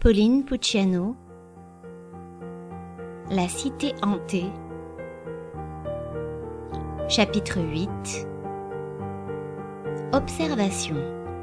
Pauline Pucciano, La cité hantée, chapitre 8. Observation.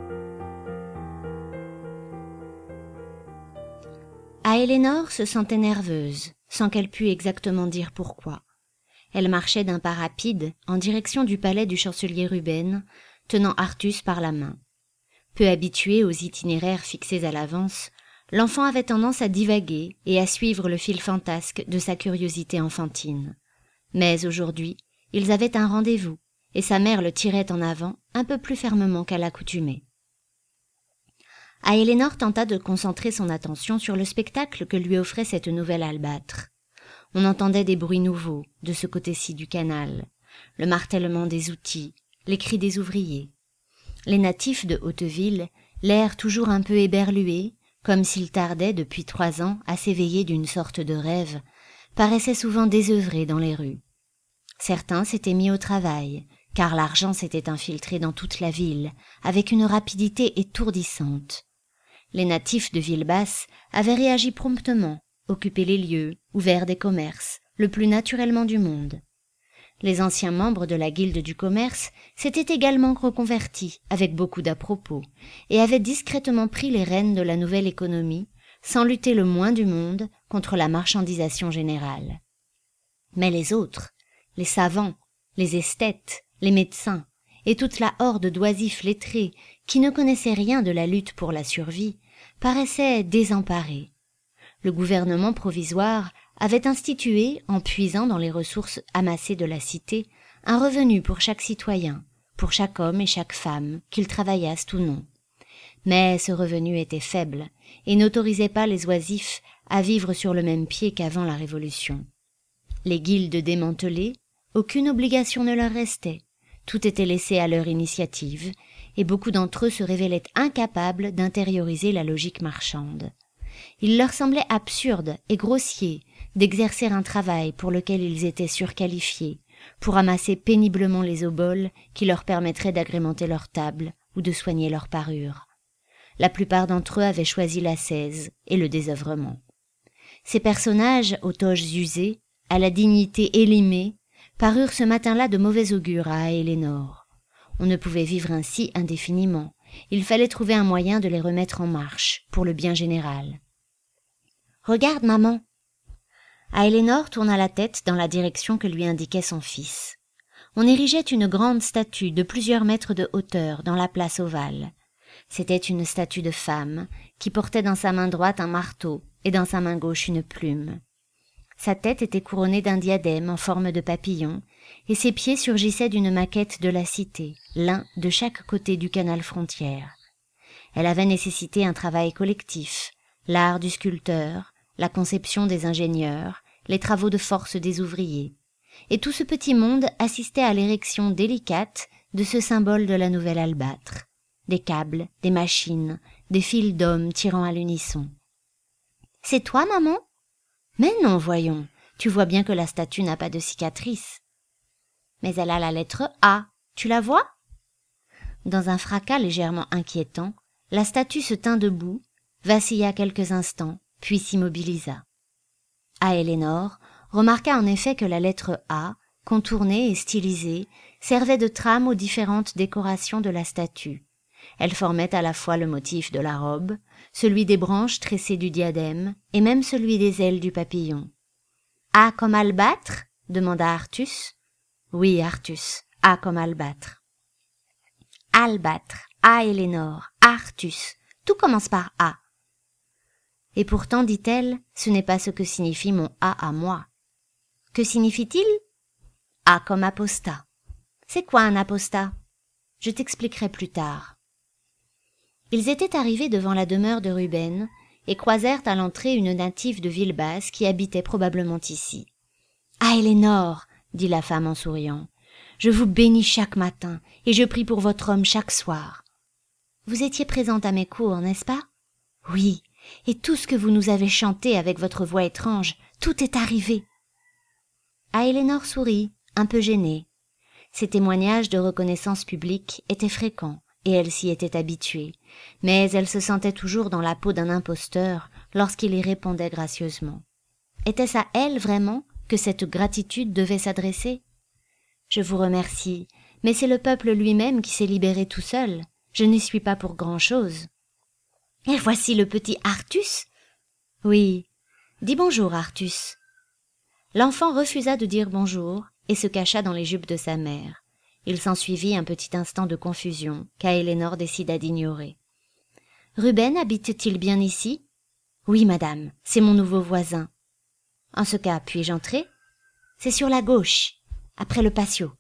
Aélénore se sentait nerveuse, sans qu'elle pût exactement dire pourquoi. Elle marchait d'un pas rapide en direction du palais du chancelier Ruben, tenant Artus par la main. Peu habituée aux itinéraires fixés à l'avance, l'enfant avait tendance à divaguer et à suivre le fil fantasque de sa curiosité enfantine. Mais aujourd'hui, ils avaient un rendez-vous, et sa mère le tirait en avant un peu plus fermement qu'à l'accoutumée. Aélénore tenta de concentrer son attention sur le spectacle que lui offrait cette nouvelle albâtre. On entendait des bruits nouveaux de ce côté-ci du canal, le martèlement des outils, les cris des ouvriers. Les natifs de Hauteville, l'air toujours un peu éberlué, comme s'ils tardaient depuis 3 ans à s'éveiller d'une sorte de rêve, paraissaient souvent désœuvrés dans les rues. Certains s'étaient mis au travail, car l'argent s'était infiltré dans toute la ville, avec une rapidité étourdissante. Les natifs de Villebasse avaient réagi promptement, occupé les lieux, ouvert des commerces, le plus naturellement du monde. Les anciens membres de la guilde du commerce s'étaient également reconvertis avec beaucoup d'à-propos et avaient discrètement pris les rênes de la nouvelle économie, sans lutter le moins du monde contre la marchandisation générale. Mais les autres, les savants, les esthètes, les médecins et toute la horde d'oisifs lettrés qui ne connaissaient rien de la lutte pour la survie, paraissaient désemparés. Le gouvernement provisoire avait institué, en puisant dans les ressources amassées de la cité, un revenu pour chaque citoyen, pour chaque homme et chaque femme, qu'ils travaillassent ou non. Mais ce revenu était faible et n'autorisait pas les oisifs à vivre sur le même pied qu'avant la Révolution. Les guildes démantelées, aucune obligation ne leur restait, tout était laissé à leur initiative, et beaucoup d'entre eux se révélaient incapables d'intérioriser la logique marchande. Il leur semblait absurde et grossier d'exercer un travail pour lequel ils étaient surqualifiés, pour amasser péniblement les oboles qui leur permettraient d'agrémenter leur table ou de soigner leur parure. La plupart d'entre eux avaient choisi l'ascèse et le désœuvrement. Ces personnages, aux toges usées, à la dignité élimée, parurent ce matin-là de mauvais augure à Aélénore. On ne pouvait vivre ainsi indéfiniment. Il fallait trouver un moyen de les remettre en marche, pour le bien général. « Regarde, maman !» Aélénore tourna la tête dans la direction que lui indiquait son fils. On érigeait une grande statue de plusieurs mètres de hauteur dans la place ovale. C'était une statue de femme qui portait dans sa main droite un marteau et dans sa main gauche une plume. Sa tête était couronnée d'un diadème en forme de papillon, et ses pieds surgissaient d'une maquette de la cité, l'un de chaque côté du canal frontière. Elle avait nécessité un travail collectif, l'art du sculpteur, la conception des ingénieurs, les travaux de force des ouvriers. Et tout ce petit monde assistait à l'érection délicate de ce symbole de la nouvelle albâtre. Des câbles, des machines, des fils d'hommes tirant à l'unisson. « C'est toi, maman ?»« Mais non, voyons, tu vois bien que la statue n'a pas de cicatrice. »« Mais elle a la lettre A, tu la vois ?» Dans un fracas légèrement inquiétant, la statue se tint debout, vacilla quelques instants, puis s'immobilisa. Aélénore remarqua en effet que la lettre A, contournée et stylisée, servait de trame aux différentes décorations de la statue. Elle formait à la fois le motif de la robe, celui des branches tressées du diadème, et même celui des ailes du papillon. « A comme albâtre ?» demanda Artus. « Oui, Artus, A comme albâtre. »« Albâtre, Aélénore, Artus, tout commence par A. » Et pourtant, dit-elle, ce n'est pas ce que signifie mon A à moi. Que signifie-t-il ? A comme apostat. C'est quoi un apostat ? Je t'expliquerai plus tard. Ils étaient arrivés devant la demeure de Ruben et croisèrent à l'entrée une native de Villebasse qui habitait probablement ici. « Aélénore, » dit la femme en souriant, « je vous bénis chaque matin et je prie pour votre homme chaque soir. Vous étiez présente à mes cours, n'est-ce pas ? Oui, et tout ce que vous nous avez chanté avec votre voix étrange, tout est arrivé. » Aélénore sourit, un peu gênée. Ces témoignages de reconnaissance publique étaient fréquents, et elle s'y était habituée, mais elle se sentait toujours dans la peau d'un imposteur lorsqu'il y répondait gracieusement. Était-ce à elle, vraiment, que cette gratitude devait s'adresser? Je vous remercie, mais c'est le peuple lui-même qui s'est libéré tout seul. Je n'y suis pas pour grand-chose. Et voici le petit Artus? Oui. Dis bonjour, Artus. L'enfant refusa de dire bonjour et se cacha dans les jupes de sa mère. Il s'ensuivit un petit instant de confusion qu'Aélénor décida d'ignorer. Ruben habite-t-il bien ici? Oui, madame, c'est mon nouveau voisin. En ce cas, puis-je entrer? C'est sur la gauche, après le patio.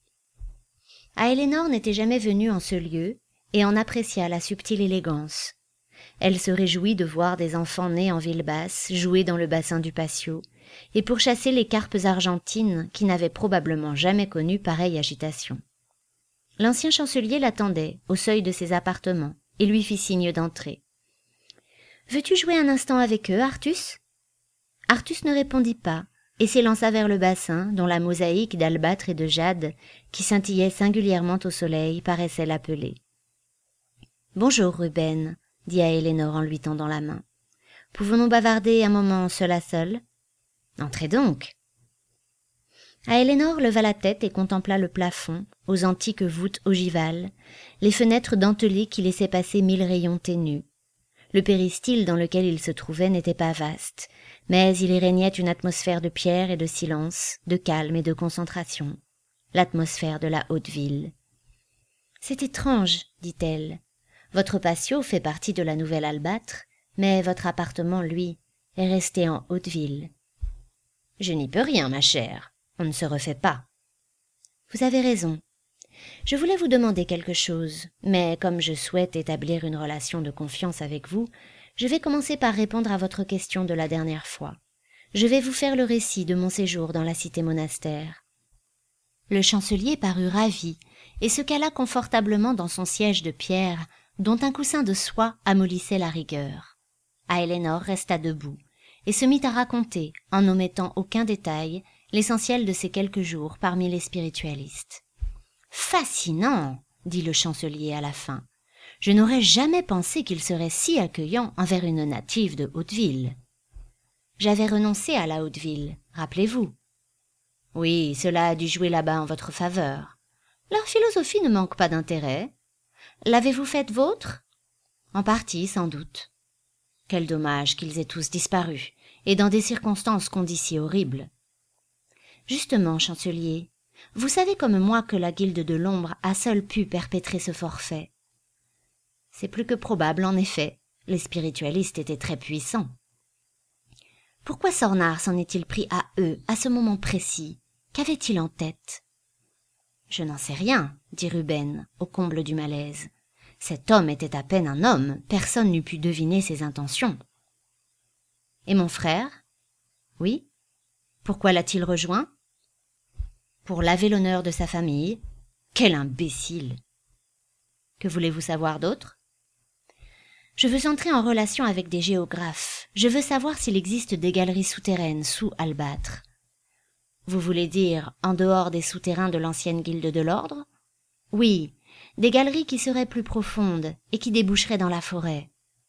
Aélénor n'était jamais venue en ce lieu et en apprécia la subtile élégance. Elle se réjouit de voir des enfants nés en ville basse jouer dans le bassin du patio et pourchasser les carpes argentines qui n'avaient probablement jamais connu pareille agitation. L'ancien chancelier l'attendait au seuil de ses appartements et lui fit signe d'entrer. « Veux-tu jouer un instant avec eux, Artus ?» Artus ne répondit pas et s'élança vers le bassin dont la mosaïque d'albâtre et de jade qui scintillait singulièrement au soleil paraissait l'appeler. « Bonjour, Ruben », dit Aélénor en lui tendant la main. « Pouvons-nous bavarder un moment seul à seul ?»« Entrez donc !» Aélénor leva la tête et contempla le plafond, aux antiques voûtes ogivales, les fenêtres dentelées qui laissaient passer 1000 rayons ténus. Le péristyle dans lequel il se trouvait n'était pas vaste, mais il y régnait une atmosphère de pierre et de silence, de calme et de concentration, l'atmosphère de la haute ville. « C'est étrange, dit-elle. Votre patio fait partie de la nouvelle Albâtre, mais votre appartement, lui, est resté en haute ville. »« Je n'y peux rien, ma chère. On ne se refait pas. »« Vous avez raison. Je voulais vous demander quelque chose, mais comme je souhaite établir une relation de confiance avec vous, je vais commencer par répondre à votre question de la dernière fois. Je vais vous faire le récit de mon séjour dans la cité monastère. » Le chancelier parut ravi et se cala confortablement dans son siège de pierre, dont un coussin de soie amollissait la rigueur. Aélénor resta debout et se mit à raconter, en n'omettant aucun détail, l'essentiel de ces quelques jours parmi les spiritualistes. « Fascinant !» dit le chancelier à la fin. « Je n'aurais jamais pensé qu'il serait si accueillant envers une native de Hauteville. » J'avais renoncé à la Hauteville, rappelez-vous. Oui, cela a dû jouer là-bas en votre faveur. Leur philosophie ne manque pas d'intérêt. L'avez-vous faite vôtre? En partie, sans doute. Quel dommage qu'ils aient tous disparu, et dans des circonstances qu'on dit si horribles. Justement, chancelier, vous savez comme moi que la guilde de l'ombre a seule pu perpétrer ce forfait. C'est plus que probable, en effet. Les spiritualistes étaient très puissants. Pourquoi Sornar s'en est-il pris à eux, à ce moment précis? Qu'avait-il en tête? Je n'en sais rien, dit Ruben, au comble du malaise. Cet homme était à peine un homme, personne n'eût pu deviner ses intentions. Et mon frère? Oui. Pourquoi l'a-t-il rejoint? Pour laver l'honneur de sa famille. Quel imbécile! Que voulez-vous savoir d'autre? Je veux entrer en relation avec des géographes. Je veux savoir s'il existe des galeries souterraines sous Albâtre. Vous voulez dire en dehors des souterrains de l'ancienne guilde de l'ordre? Oui, des galeries qui seraient plus profondes et qui déboucheraient dans la forêt.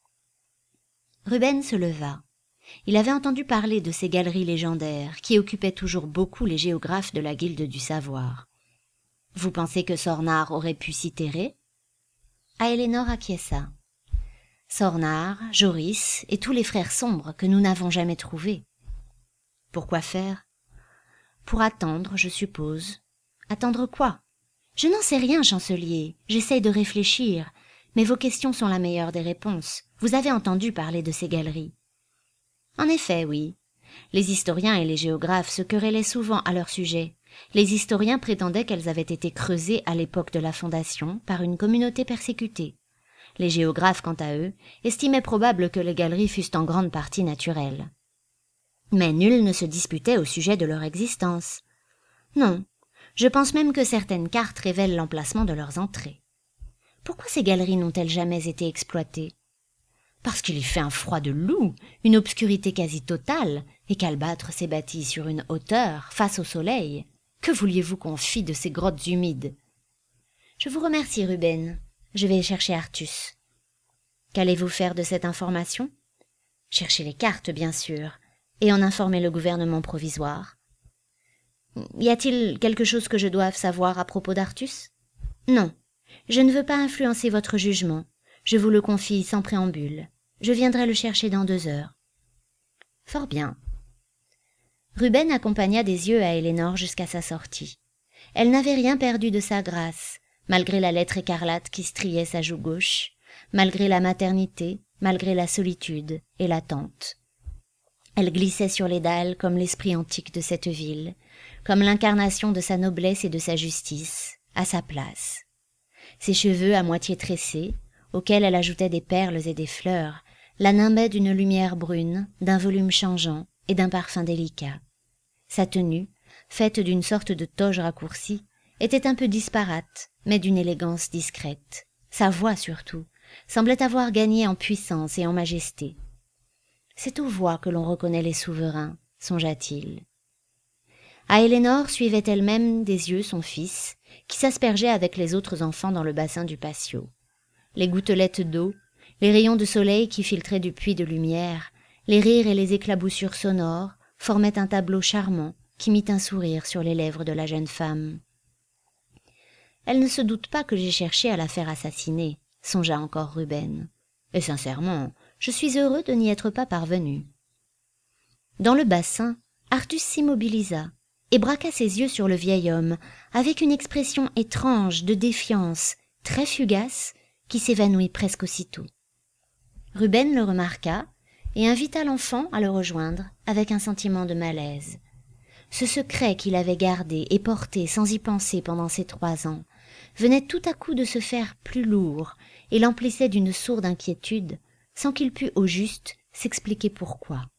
Ruben se leva. Il avait entendu parler de ces galeries légendaires qui occupaient toujours beaucoup les géographes de la guilde du savoir. Vous pensez que Sornar aurait pu s'y terrer? Aélénor acquiesça. Sornar, Joris et tous les frères sombres que nous n'avons jamais trouvés. Pourquoi faire? Pour attendre, je suppose. Attendre quoi? Je n'en sais rien, chancelier. J'essaye de réfléchir. Mais vos questions sont la meilleure des réponses. Vous avez entendu parler de ces galeries. En effet, oui. Les historiens et les géographes se querellaient souvent à leur sujet. Les historiens prétendaient qu'elles avaient été creusées à l'époque de la fondation par une communauté persécutée. Les géographes, quant à eux, estimaient probable que les galeries fussent en grande partie naturelles. Mais nul ne se disputait au sujet de leur existence. Non, je pense même que certaines cartes révèlent l'emplacement de leurs entrées. Pourquoi ces galeries n'ont-elles jamais été exploitées? Parce qu'il y fait un froid de loup, une obscurité quasi totale, et qu'Albâtre s'est bâti sur une hauteur, face au soleil. Que vouliez-vous qu'on fît de ces grottes humides? Je vous remercie, Ruben. Je vais chercher Artus. Qu'allez-vous faire de cette information? Chercher les cartes, bien sûr, et en informer le gouvernement provisoire. Y a-t-il quelque chose que je doive savoir à propos d'Artus? Non, je ne veux pas influencer votre jugement. Je vous le confie sans préambule. Je viendrai le chercher dans 2 heures. Fort bien. Ruben accompagna des yeux à Elénor jusqu'à sa sortie. Elle n'avait rien perdu de sa grâce, malgré la lettre écarlate qui striait sa joue gauche, malgré la maternité, malgré la solitude et l'attente. Elle glissait sur les dalles comme l'esprit antique de cette ville, comme l'incarnation de sa noblesse et de sa justice, à sa place. Ses cheveux à moitié tressés, auxquels elle ajoutait des perles et des fleurs, la nimbaient d'une lumière brune, d'un volume changeant et d'un parfum délicat. Sa tenue, faite d'une sorte de toge raccourcie, était un peu disparate, mais d'une élégance discrète. Sa voix, surtout, semblait avoir gagné en puissance et en majesté. C'est aux voix que l'on reconnaît les souverains, songea-t-il. À Elénor suivait elle-même des yeux son fils, qui s'aspergeait avec les autres enfants dans le bassin du patio. Les gouttelettes d'eau, les rayons de soleil qui filtraient du puits de lumière, les rires et les éclaboussures sonores formaient un tableau charmant qui mit un sourire sur les lèvres de la jeune femme. « Elle ne se doute pas que j'ai cherché à la faire assassiner », songea encore Ruben. « Et sincèrement, je suis heureux de n'y être pas parvenu. » Dans le bassin, Artus s'immobilisa et braqua ses yeux sur le vieil homme avec une expression étrange de défiance, très fugace, qui s'évanouit presque aussitôt. Ruben le remarqua et invita l'enfant à le rejoindre avec un sentiment de malaise. Ce secret qu'il avait gardé et porté sans y penser pendant ces 3 ans venait tout à coup de se faire plus lourd et l'emplissait d'une sourde inquiétude sans qu'il pût au juste s'expliquer pourquoi.